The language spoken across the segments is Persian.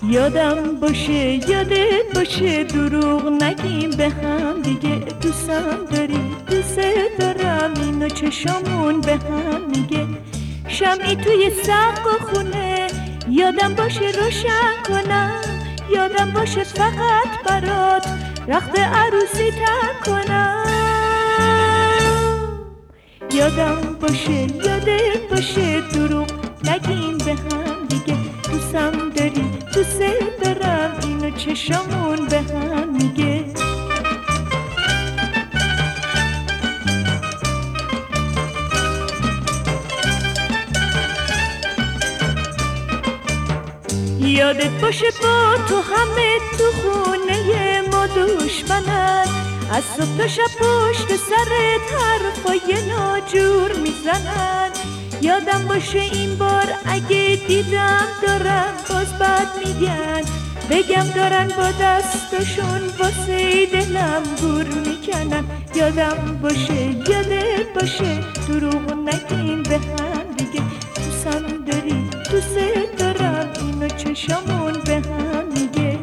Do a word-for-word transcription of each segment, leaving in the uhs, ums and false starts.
یادم باشه یادت باشه دروغ نگیم به هم دیگه، دوستم داری دوست دارم، اینو چشامون به هم میگه. شمعی توی سقف خونه یادم باشه روشن کنم، یادم باشه فقط برات رخت عروسی تن کنم. یادم باشه یادت باشه دروغ نگیم به هم دیگه، دوستم داری دوست دارم، اینو چشامون به هم میگه. یادت باشه با تو همه تو خونه ما دشمنن، از صبح تا شب پشت سرت حرفای ناجور میزنن. یادم باشه این بار اگه دیدم دارن باز بد میگن، بگم دارن با دستشون واسه دلم گور میکنن. یادم باشه یادت باشه دروغ نگیم به هم دیگه، دوستم داری دوست دارم، اینو چشامون به هم میگه.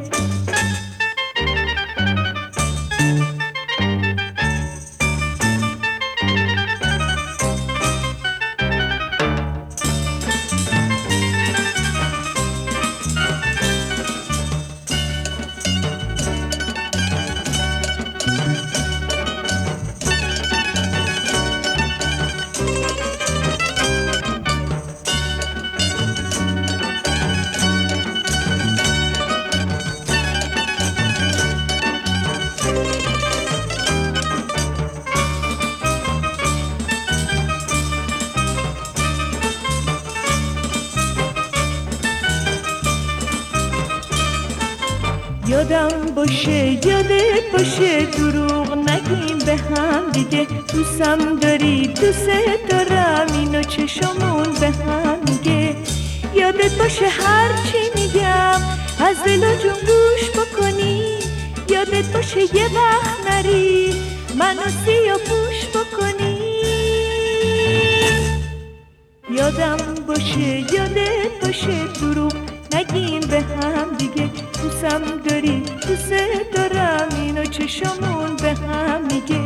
یادم باشه یادت باشه دروغ نگیم به هم دیگه، دوستم داری دوست دارم، اینو چشامون به هم میگه. یادت باشه هر چی میگم از دل و جون گوش بکنی، یادت باشه یه وقت نری منو سیاه پوش بکنی. یادم باشه یادت باشه دروغ نگیم به هم دیگه، دوستم داری دوست دارم، اینو چشامون به هم میگه.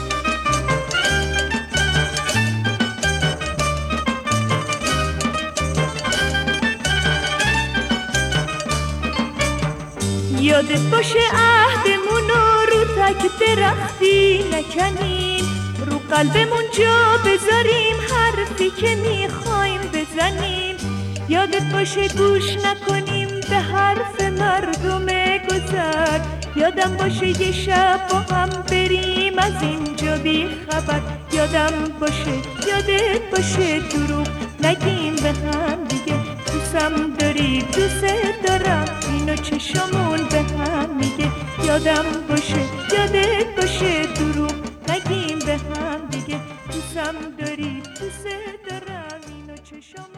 یادت باشه عهدمونو رو تک درختی نکنیم، رو قلبمون جا بذاریم حرفی که میخوایم بزنیم. یادت باشه گوش نکنیم به حرف مردم گذر، یادم باشه یه شب با هم بریم از اینجا بی خبر. یادم باشه یادت باشه دروغ نگیم به هم دیگه، دوستم داری دوست دارم، اینو چشامون به هم میگه. یادم باشه یادت باشه دروغ نگیم به هم دیگه، دوستم داری دوست دارم، اینو چشامون